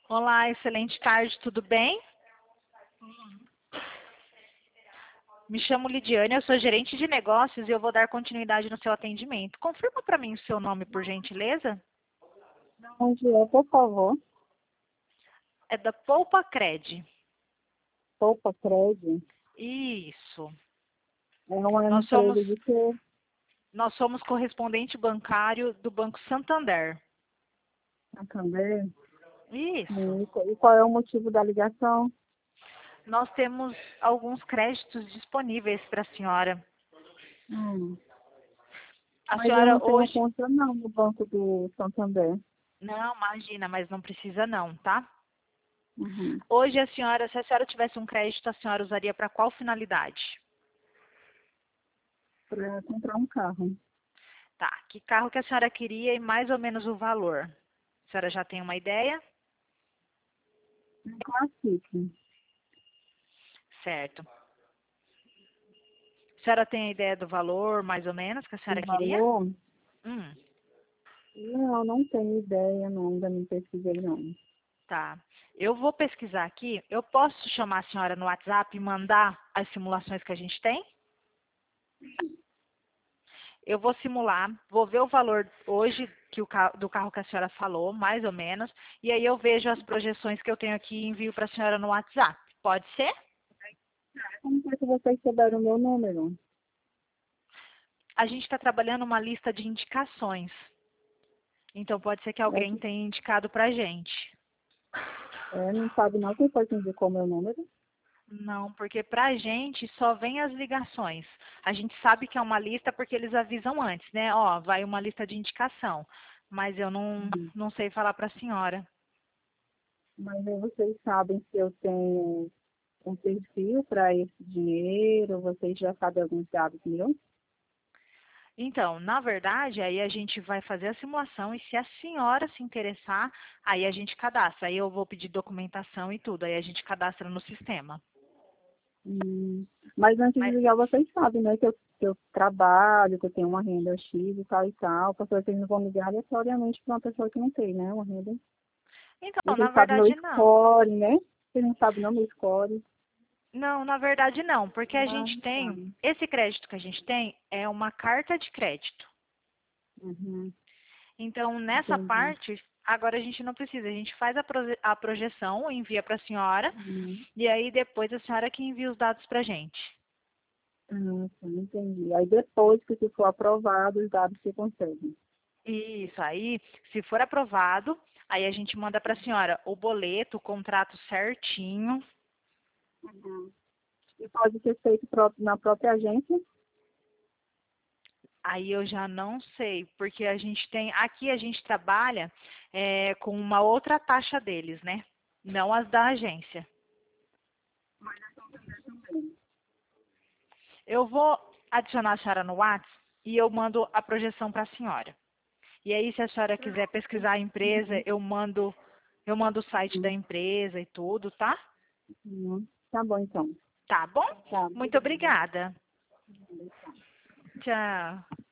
Olá, excelente tarde, tudo bem? Me chamo Lidiane, eu sou gerente de negócios e eu vou dar continuidade no seu atendimento. Confirma para mim o seu nome, por gentileza? Onde é, por favor? É da Poupa Cred. Poupa Cred. Isso. É uma Nós somos, empresa de que nós somos correspondente bancário do Banco Santander. também. Isso. E qual é o motivo da ligação? Nós temos alguns créditos disponíveis para a senhora. Hum. A Mas eu senhora não tenho hoje... conta não no Banco do Santander. Não, imagina, mas não precisa não, tá? Uhum. Hoje a senhora, se a senhora tivesse um crédito, a senhora usaria para qual finalidade? Para comprar um carro. Tá, que carro que a senhora queria e mais ou menos o valor? A senhora já tem uma ideia? Um Classic. Certo. A senhora tem a ideia do valor, mais ou menos, que a O senhora queria? valor? Hum, Não tenho ideia não, ainda não pesquisei não. tá. Eu vou pesquisar aqui. Eu posso chamar a senhora no WhatsApp e mandar as simulações que a gente tem? Eu vou simular, vou ver o valor hoje que do carro que a senhora falou, mais ou menos, e aí eu vejo as projeções que eu tenho aqui e envio para a senhora no WhatsApp. Pode ser? Como foi que vocês souberam o meu número? A gente está trabalhando uma lista de indicações. Então pode ser que É alguém que, tenha indicado para a gente. não sabe não quem foi que indicou meu número? Não, porque para a gente só vem as ligações. A gente sabe que é uma lista porque eles avisam antes, né? Ó, vai uma lista de indicação. Mas eu Uhum. não sei falar para a senhora. Mas aí vocês sabem se eu tenho um perfil para esse dinheiro, vocês já sabem alguns dados meus? Então, na verdade, aí a gente vai fazer a simulação e se a senhora se interessar, aí a gente cadastra. Aí eu vou pedir documentação e tudo. Aí a gente cadastra no sistema. Hum, mas antes de Mas, ligar, vocês sabem, né, que eu trabalho, que eu tenho uma renda X e tal, porque vocês não vão ligar aleatoriamente para uma pessoa que não tem, né, uma renda. então, na Vocês sabem meu verdade, não. score, né? Vocês não sabem não meu score. Não, na verdade não, porque a Ah, gente tem, sabe. esse crédito que a gente tem é uma carta de crédito. Uhum, Então, nessa entendi. parte, agora a gente não precisa, a gente faz a projeção, envia para a senhora, Uhum. e aí depois a senhora que envia os dados para a gente. Ah, sim, entendi. Aí depois que se for aprovado, os dados se conseguem. Isso, aí, se for aprovado, aí a gente manda para a senhora o boleto, o contrato certinho. Uhum. E pode ser feito na própria agência? Aí eu já não sei, porque a gente tem, aqui a gente trabalha com uma outra taxa deles, né? Não as da agência. Eu vou adicionar a senhora no WhatsApp e eu mando a projeção para a senhora. E aí, se a senhora quiser pesquisar a empresa, eu mando o site da Uhum. empresa e tudo, tá? Uhum. Tá bom, então. Tá bom? Tá, Muito obrigada. obrigada. Tchau.